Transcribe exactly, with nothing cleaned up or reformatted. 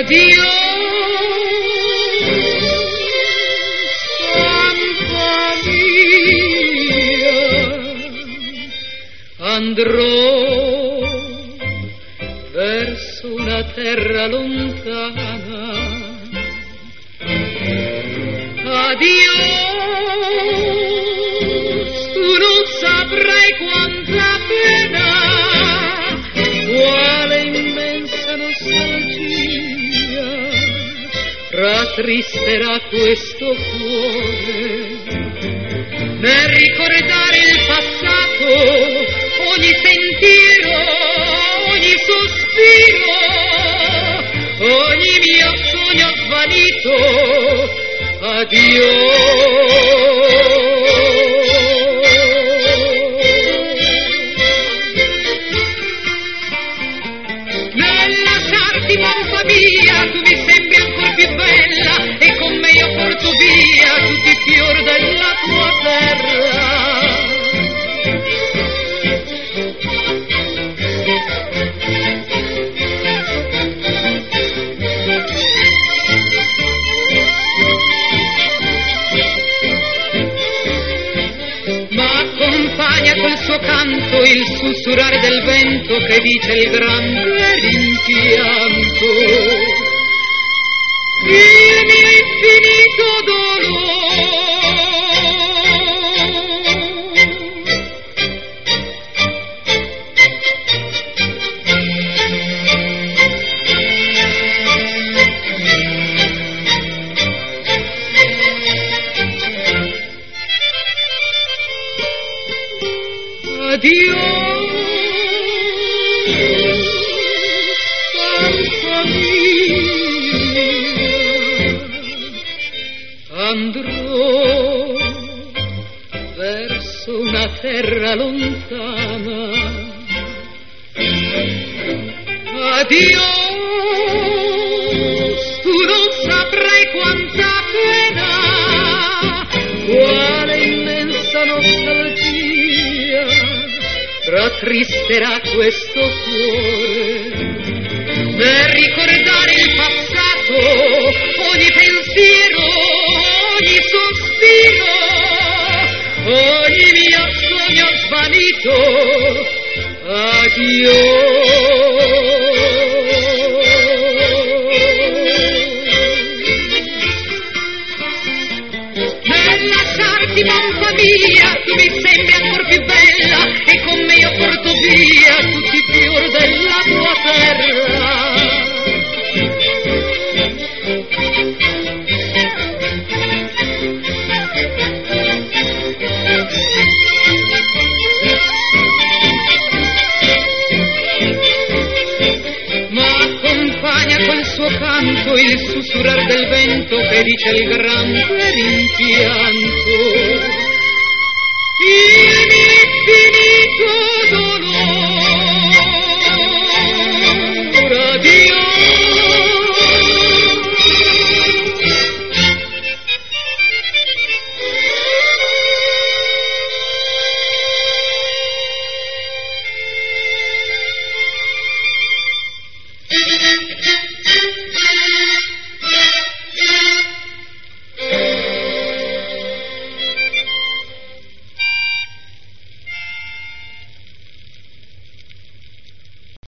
Addio, stampa mia, andrò verso una terra lontana. Addio, tu non saprai quanta pena, quale immensa nostalgia rattristerà questo cuore. Nel ricordare il passato, ogni sentiero, ogni sospiro, ogni mio sogno svanito, addio. Mamma mia, tu mi sembri ancora più bella e con me io porto via tutti i fiori della tua terra. Ma accompagna col suo canto il sussurrare del vento che dice il grande rimpianto, il mio infinito dolore. Addio, stampa mia, andrò verso una terra lontana. Addio, tu non saprai quanta pena, quale immensa nostalgia rattristerà questo cuore. Nel ricordare il passato, ogni pensiero, ogni sospiro, ogni mio sogno svanito, addio. Nel lasciarti, mamma mia, tu mi sembri ancora più bella e con me io porto via tutti i fiori della tua terra. Ma accompagna col suo canto il sussurrar del vento che dice il grande rimpianto,